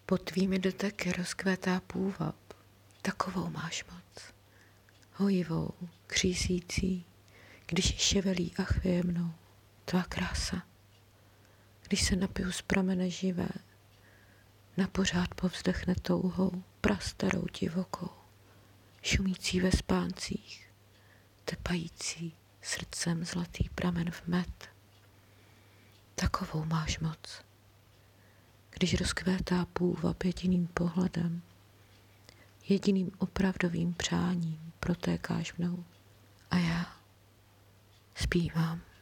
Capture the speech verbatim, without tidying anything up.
Pod tvými doteky rozkvétá půvab, takovou máš moc. Hojivou, křísící, když je ševelí a chvěje mnou, tvá krása. Když se napiju z pramene živé, na pořád povzdechne touhou, prastarou divokou, šumící ve spáncích, tepající srdcem zlatý pramen v med. Takovou máš moc. Když rozkvétá půvab jediným pohledem, jediným opravdovým přáním protékáš mnou a já zpívám.